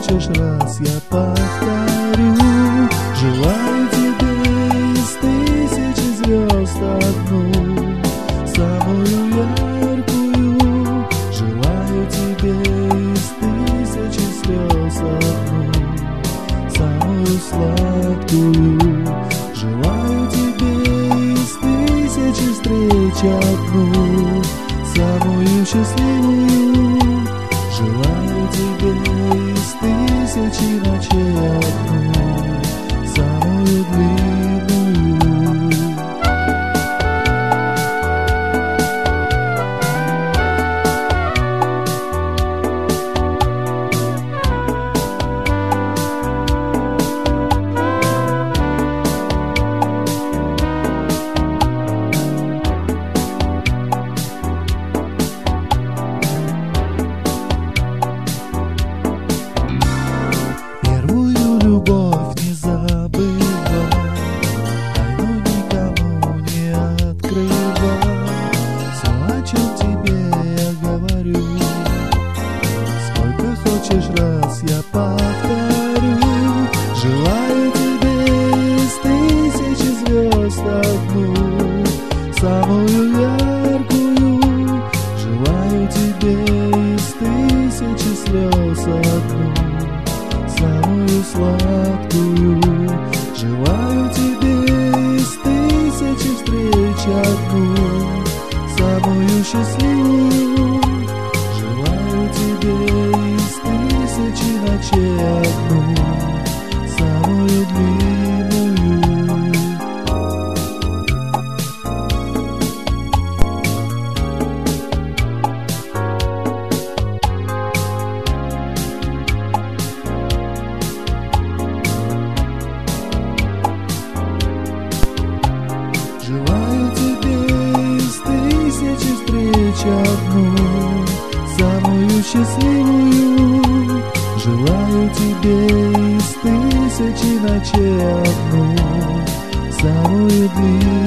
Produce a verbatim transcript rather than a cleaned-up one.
хочешь, раз я повторю. Желаю тебе из тысячи звезд одну, самую яркую. Желаю тебе из тысячи слез одну, самую сладкую. Желаю тебе из тысячи встреч одну, самую счастливую. Желаю тебе из тысячи ночей одну, самую длинную. Любовь не забывай, тайну никому не открывай. Все, о чем тебе я говорю, сколько хочешь, раз я повторю. Желаю тебе из тысячи звезд одну, самую яркую. Желаю тебе из тысячи слез одну, самую сладкую. Желаю тебе из тысячи встреч одну, самую счастливую. Желаю тебе из тысячи ночей одну, самую длинную. Желаю тебе из тысячи встреч одну, самую счастливую. Желаю тебе из тысячи ночей одну, самую длинную.